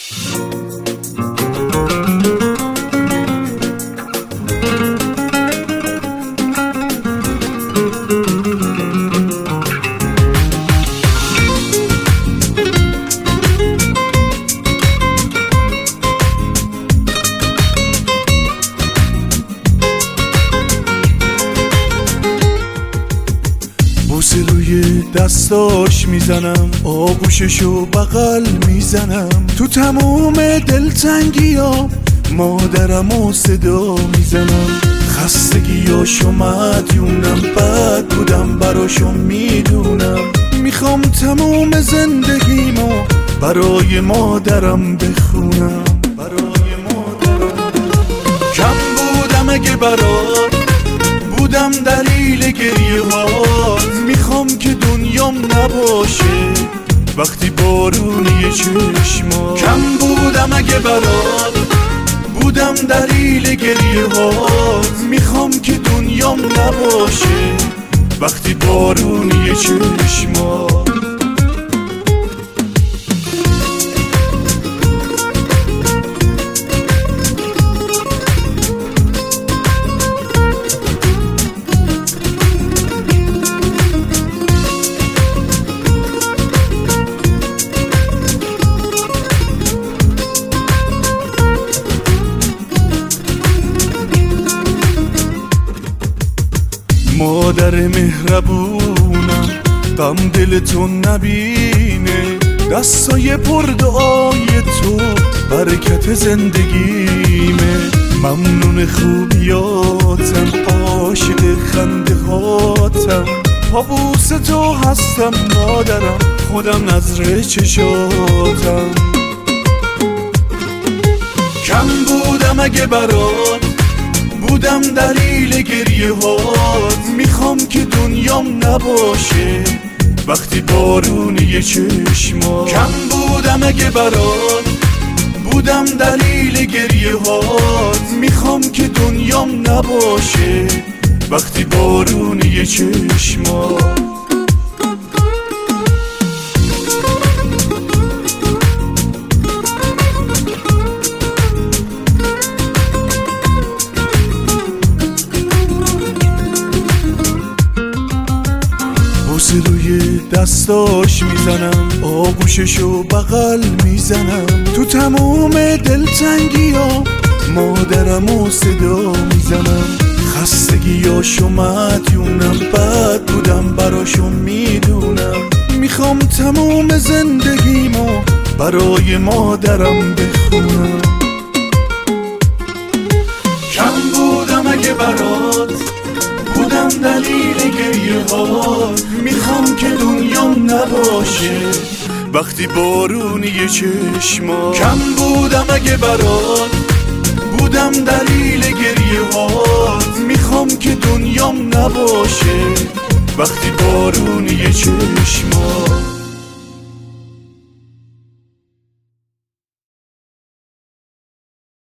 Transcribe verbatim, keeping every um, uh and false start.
بوسه روی دستاش میزنم، آغوششو بغل میزنم، تو تموم دلتنگیام مادرمو صدا میزنم. خستگیاشو مدیونم، بد بودم براشو میدونم، میخوام تموم زندگیمو برای مادرم بخونم. برای مادرم کم بودم اگه برات بودم دلیل گریه هات، میخوام که دنیام نباشه وقتی بارونی چشمات. کم بودم اگه برات بودم دلیل گریه هات، میخوام که دنیام نباشه وقتی بارونی چشمات. مادر مهربونم غم دلتو نبینه، دستای پر دعای تو برکت زندگیمه. ممنون خوبیاتم، عاشق خنده هاتم، پابوس تو هستم مادرم، خودم نظر چشاتم. کم بودم اگه برات بودم دلیل گریه هات، میخوام که دنیام نباشه وقتی بارونی چشمات. کم بودم اگه برات بودم دلیل گریه هات، میخوام که دنیام نباشه وقتی بارونی چشمات. بوسه روی دستاش میزنم، آغوششو بغل میزنم، تو تموم دلتنگیام مادرمو صدا میزنم. خستگیاشو مدیونم، بد بودم براشو میدونم، میخوام تموم زندگیمو برای مادرم بخونم. کم بودم اگه برات بودم دلیل گریه هات، میخوام که دنیام نباشه وقتی بارونی چشمات. کم بودم اگه برات بودم دلیل گریه هات، میخوام که دنیام نباشه وقتی بارونی چشمات.